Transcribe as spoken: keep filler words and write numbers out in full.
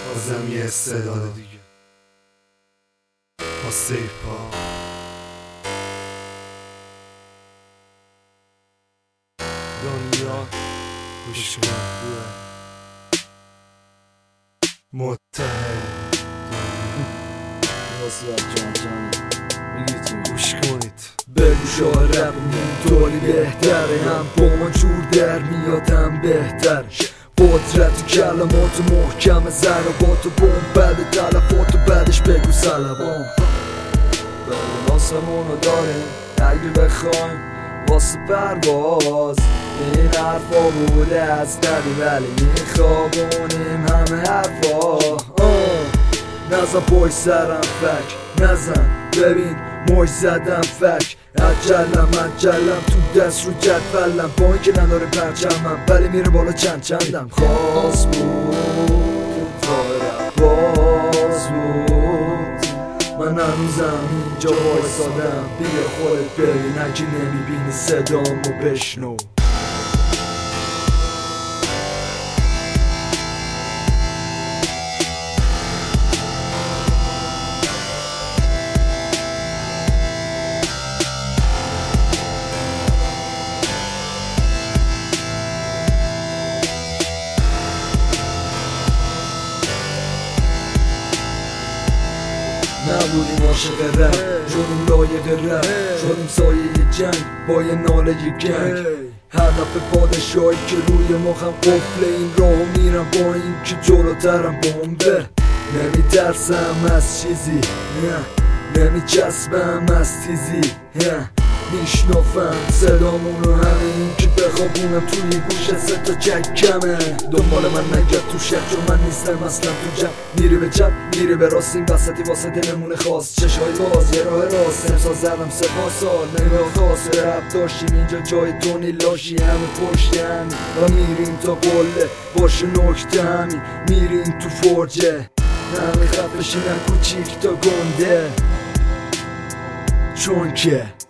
بازم یه استعداد دیگه با سیف پا دنیا گوش مطبوعه متحد نصرت جان جان میگی چی؟ گوش کنید بگو شارب اینطوری بهتره هم با ما جور در میادم بهتر قدرت و کلمات و محکم ضربات و بوم بعد تلفات و بعدش بگو سلوان بله آسمونو داریم اگه بخوایم واسه پرواز این حرفا بوده از قدیم ولی میخوابونیم همه حرفا نزن پای سرم فک نزن ببین موج زدم فک عجلم عجلم تو دست رو جدولم با اینکه نداره پرچمم ولی میره بالا چند چندم خواست بود تاره باز بود من هنوزم اینجا وایسادم بیا خودت ببین اگه نمیبینی صدامو بشنو نبودیم عاشق رپ شدیم لایق رپ شدیم سایه جنگ با یه ناله یه گنگ هدف پادشاهی که روی مخم قفل این راهو میرم با این که جلوترم بمبه نمیترسم از چیزی نه نمیچسبم از تیزی میشنافم صدامونو همه این که بخوابونم توی گوشه سه تا چکمه دنبال من نگرد تو شک چون من نیستم اصلا تو جمع میره به چپ میره به راست این وسطی واسه دلمونه خواست چشای باز یه راه راست امسال زدم سه پا سال نگاه خواست به رب داشتیم اینجا جای تونی لاشی همه پشت همین و میریم تا قله باشه نکته همین میریم تو فرجه همه خفشینم کوچیک تا گنده چون که